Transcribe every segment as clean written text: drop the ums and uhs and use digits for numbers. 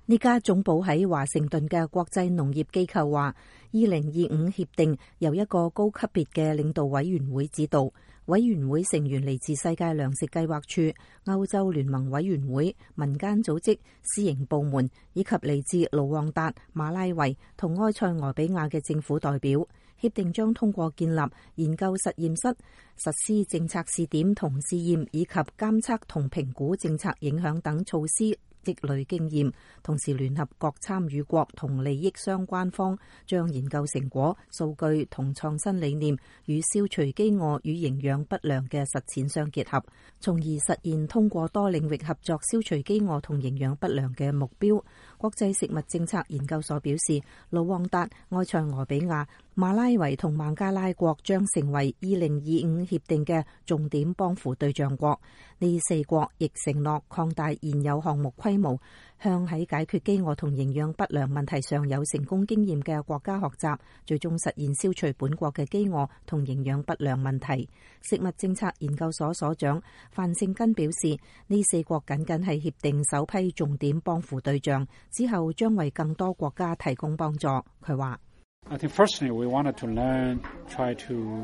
呢家總部喺華盛頓嘅國際農業機構話，2025協定由一個高級別嘅領導委員會指導，委員會成員嚟自世界糧食計劃處、歐洲聯盟委員會、民間組織、私營部門以及嚟自盧旺達、馬拉維同埃塞俄比亞嘅政府代表。協定將通過建立研究實驗室、實施政策試點同試驗以及監測同評估政策影響等措施積累經驗，同時聯合各參與國同利益相關方，將研究成果、數據同創新理念與消除飢餓與營養不良嘅實踐相結合，從而實現通過多領域合作消除飢餓同營養不良嘅目標。國際食物政策研究所表示，盧旺達、埃塞俄比亞、馬拉維同孟加拉國將成為2025協定嘅重點幫扶對象國。呢4國亦承諾擴大現有項目規模，向喺解決飢餓同營養不良問題上有成功經驗嘅國家學習，最終實現消除本國嘅飢餓同營養不良問題。食物政策研究所所長范勝根表示，呢4國僅僅係協定首批重點幫扶對象，之後將為更多國家提供幫助。佢話 I think firstly we wanted to learn, try to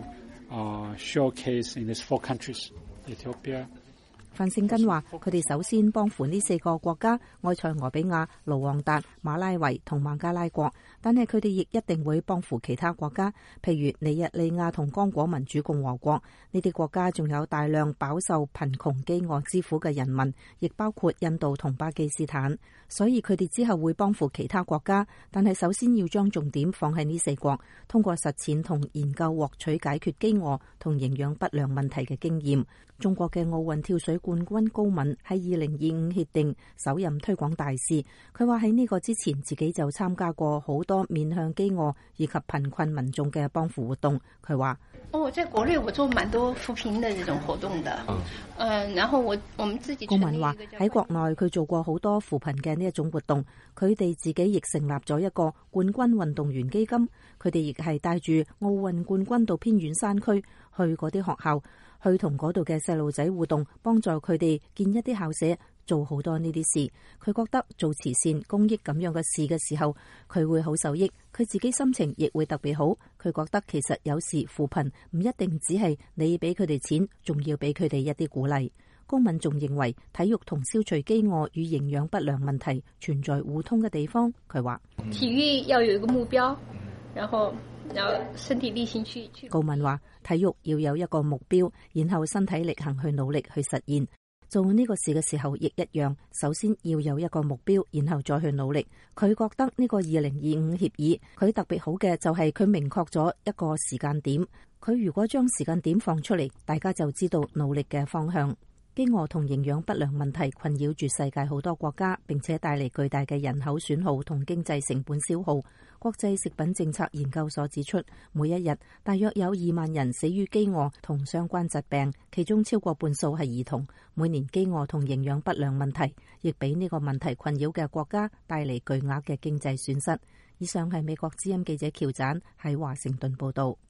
showcase in these 4 countries, Ethiopia. 范勝根話：佢哋首先幫扶呢4個國家，埃塞俄比亞、盧旺達、馬拉維同孟加拉國，但係佢哋亦一定會幫扶其他國家，譬如尼日利亞同剛果民主共和國。呢啲國家仲有大量飽受貧窮飢餓之苦嘅人民，亦包括印度同巴基斯坦。所以佢哋之後會幫扶其他國家，但係首先要將重點放喺呢4國，通過實踐同研究獲取解決飢餓同營養不良問題嘅經驗。中國嘅奧運跳水冠軍高敏喺2025協定首任推廣大使，佢話喺呢個之前自己就參加過好多面向飢餓以及貧困民眾嘅幫扶活動。佢話： 在國內我做蠻多扶貧的這種活動的，然後我們自己。 高敏話喺國內佢做過好多扶貧嘅呢一種活動，佢哋自己亦成立咗一個冠軍運動員基金，佢哋亦係帶住奧運冠軍到偏遠山區去嗰啲學校，去同嗰度嘅細路仔互動，幫助佢哋建一啲校舍，做好多呢啲事。佢覺得做慈善公益咁樣嘅事嘅時候，佢會好受益，佢自己心情亦會特別好。佢覺得其實有時扶貧唔一定只係你俾佢哋錢，仲要俾佢哋一啲鼓勵。高敏仲認為體育同消除飢餓與營養不良問題存在互通嘅地方。佢話體育要有一個目標，然後身體力行去。 高敏話體育要有一個目標，然後身體力行去努力去實現。做呢個事嘅時候亦一樣，首先要有一個目標，然後再去努力。佢覺得呢個2025協議佢特別好嘅就係佢明確咗一個時間點，佢如果將時間點放出嚟，大家就知道努力嘅方向。飢餓同營養不良問題困擾住世界好多國家，並且帶嚟巨大嘅人口損耗同經濟成本消耗。國際食品政策研究所指出，每一日大約有2萬人死於飢餓同相關疾病，其中超過半數係兒童。每年飢餓同營養不良問題亦俾呢個問題困擾嘅國家帶嚟巨額嘅經濟損失。以上係美國之音記者喬盞喺華盛頓報道。